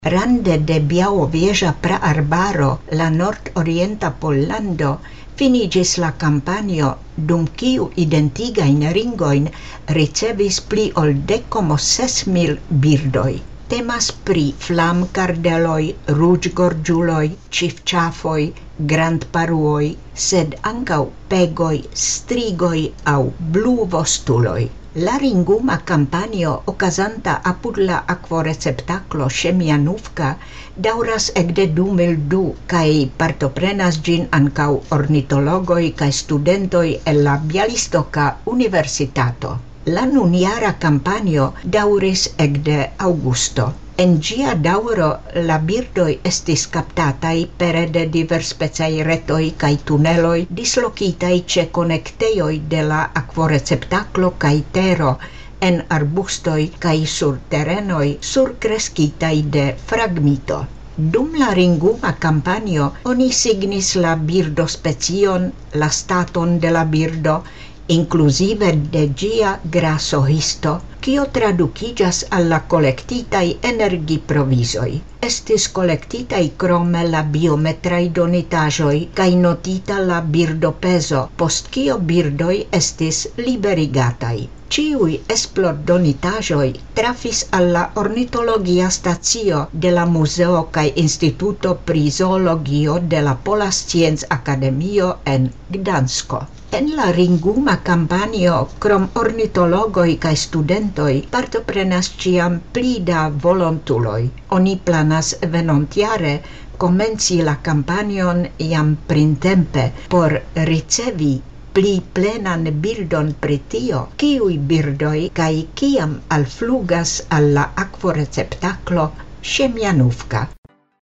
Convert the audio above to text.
Rande de Białowieża praarbaro, la nord-orienta Pollando, finigis la campanio, dum kiu identigain ringoin ricevis pli ol 10,6 birdoi. Temas pri flamkardeloi, ruĝgorĝuloj, ĉifĉafoj, grandparuoj, sed ankaŭ pegoj, strigoj aŭ bluvostuloj. La ringuma campanio okazanta apud la akvoreceptaklo Ŝemjanuvka daŭras ekde 2002 kaj partoprenas ĝin ankaŭ ornitologoj kaj studentoj el la Bjalistoka Universitato. La nunjara campanio daŭris ekde aŭgusto. En ĝia daŭro la birdoj estis kaptataj pere de diverspecaj retoj kaj tuneloj dislokitaj ĉe konektejoj de la akvoreceptaklo kaj tero en arbustoj kaj sur terenoj surkreskitaj de fragmito. Dum la ringuma campanio oni signis la birdospecion, la staton de la birdo, inclusive de ĝia grasohisto, kio tradukiĝas al la kolektitaj energiprovizoj. Estis kolektitaj krome la biometraj donitaĵoj kaj notita la birdopezo, post kio birdoj estis liberigataj. Ĉiuj esplordonitaĵoj trafis al la ornitologia stacio de la Muzeo kaj Instituto pri Zoologio de la Pola Scienc-Akademio en Gdansko. En la ringuma campanio, krom ornitologoj kaj studentoj, partoprenas ĉiam pli da volontuloj. Oni planas venontjare komenci la campanion jam printempe por ricevi pli plenan bildon pri tio, kiuj birdoj kaj kiam alflugas al la akvoreceptaklo Ŝemjanuvka.